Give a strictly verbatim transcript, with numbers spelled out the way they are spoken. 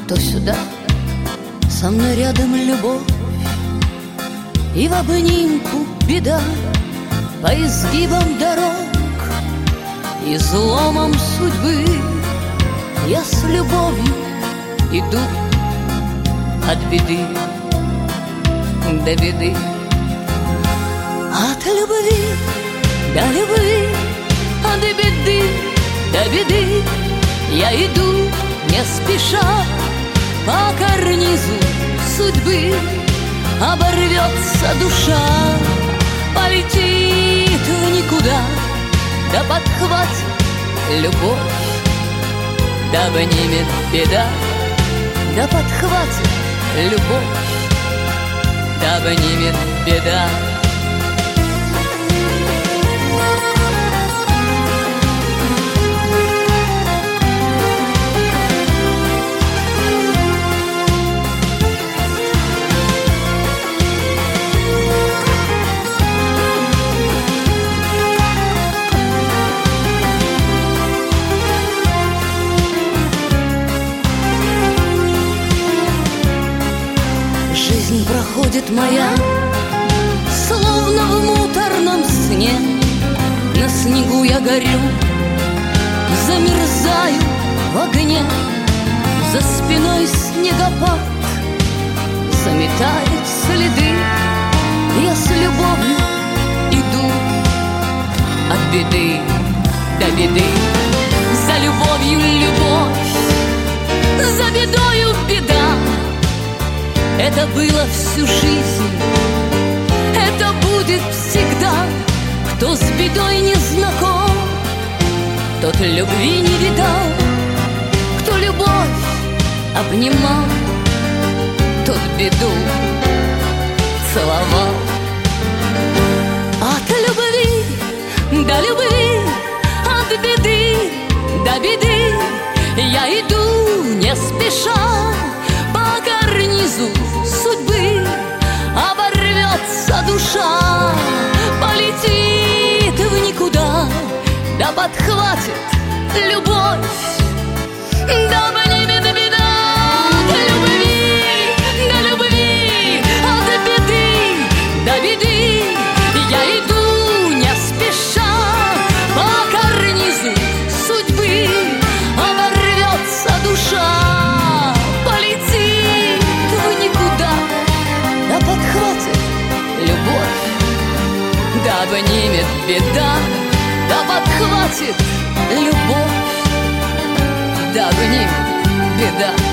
то сюда, со мной рядом любовь, и в обнимку беда. По изгибам дорог, изломам судьбы я с любовью иду от беды до беды. От любви до любви, от беды до беды я иду не спеша по карнизу судьбы. Оборвется душа, полетит в никуда, да подхватит любовь, да обнимет беда, да подхватит любовь, да обнимет беда. Жизнь проходит моя, словно в муторном сне. На снегу я горю, замерзаю в огне. За спиной снегопад заметает следы. Я с любовью иду от беды до беды. За любовью любовь, за бедою беда. Это было всю жизнь, это будет всегда. Кто с бедой не знаком, тот любви не видал. Кто любовь обнимал, тот беду целовал. От любви до любви, от беды до беды я иду не спеша по карнизу судьбы. Оборвется душа, полетит в никуда, да подхватит любовь, да обнимет беда. От любви до любви, от беды до беды я иду не спеша по карнизу судьбы. Оборвется душа, полетит в никуда, да подхватит любовь, да обнимет беда, да подхватит любовь, да обнимет беда.